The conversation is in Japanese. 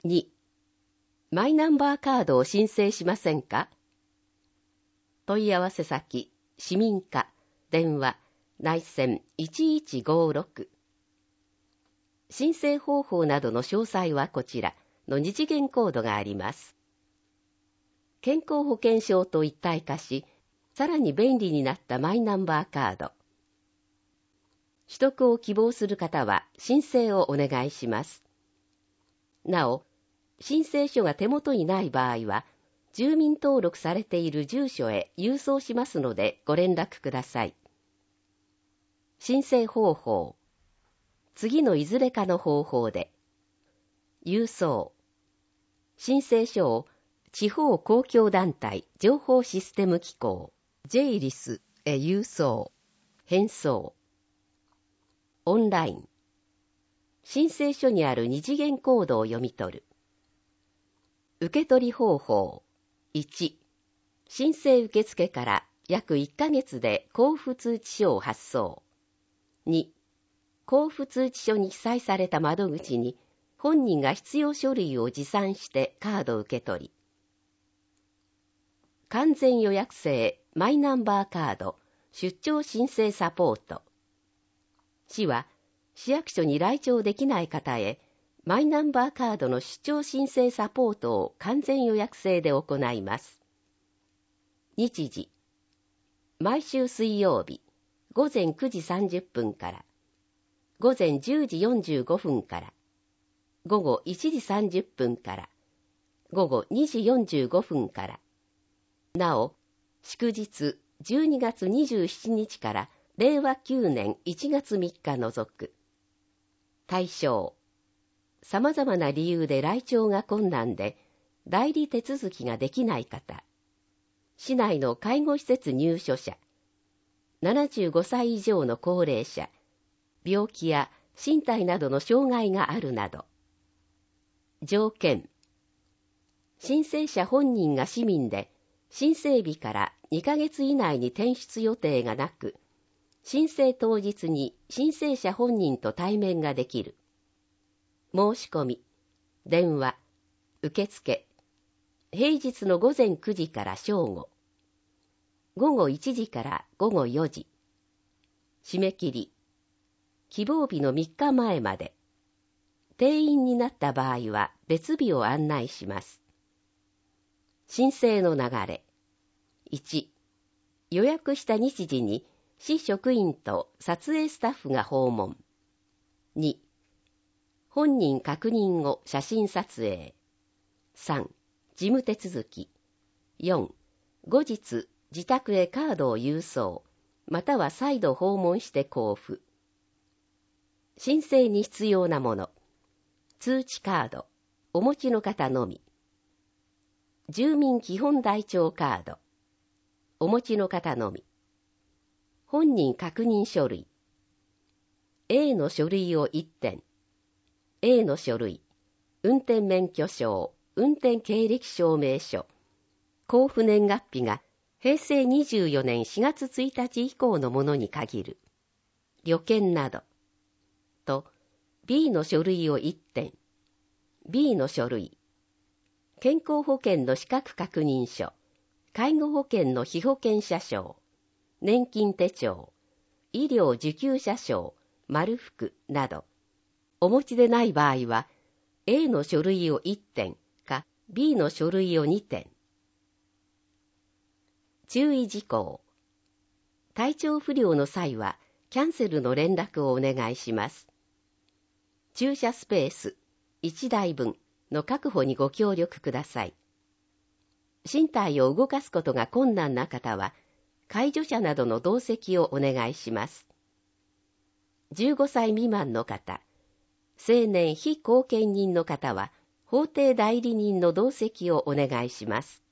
2、マイナンバーカードを申請しませんか？問い合わせ先、市民課、電話、内線1156。申請方法などの詳細はこちらの2次元コードがあります。健康保険証と一体化し、さらに便利になったマイナンバーカード。取得を希望する方は申請をお願いします。なお、申請書が手元にない場合は、住民登録されている住所へ郵送しますのでご連絡ください。申請方法。次のいずれかの方法で。郵送。申請書を地方公共団体情報システム機構 JLIS へ郵送。返送。オンライン。申請書にある二次元コードを読み取る。受取方法。1、申請受付から約1ヶ月で交付通知書を発送。2、交付通知書に記載された窓口に本人が必要書類を持参してカード受け取り。完全予約制マイナンバーカード出張申請サポート。市は市役所に来庁できない方へマイナンバーカードの出張申請サポートを完全予約制で行います。日時。毎週水曜日、午前9時30分から、午前10時45分から、午後1時30分から、午後2時45分から。なお、祝日12月27日から令和9年1月3日除く。対象。様々な理由で来庁が困難で、代理手続きができない方。市内の介護施設入所者。75歳以上の高齢者。病気や身体などの障害があるなど。条件。申請者本人が市民で、申請日から2ヶ月以内に転出予定がなく、申請当日に申請者本人と対面ができる。申し込み、電話、受付、平日の午前9時から正午、午後1時から午後4時、締め切り、希望日の3日前まで、定員になった場合は別日を案内します。申請の流れ。1、予約した日時に市職員と撮影スタッフが訪問。2、本人確認後写真撮影。3、事務手続き。4、後日自宅へカードを郵送、または再度訪問して交付。申請に必要なもの。通知カード、お持ちの方のみ。住民基本台帳カード、お持ちの方のみ。本人確認書類。A の書類を1点。A の書類、運転免許証、運転経歴証明書、交付年月日が平成24年4月1日以降のものに限る。旅券など。と、B の書類を1点。B の書類、健康保険の資格確認書、介護保険の被保険者証、年金手帳、医療受給者証、丸福など。お持ちでない場合は、A の書類を1点か B の書類を2点。注意事項。体調不良の際は、キャンセルの連絡をお願いします。駐車スペース1台分の確保にご協力ください。身体を動かすことが困難な方は、介助者などの同席をお願いします。15歳未満の方、成年非後見人の方は、法定代理人の同席をお願いします。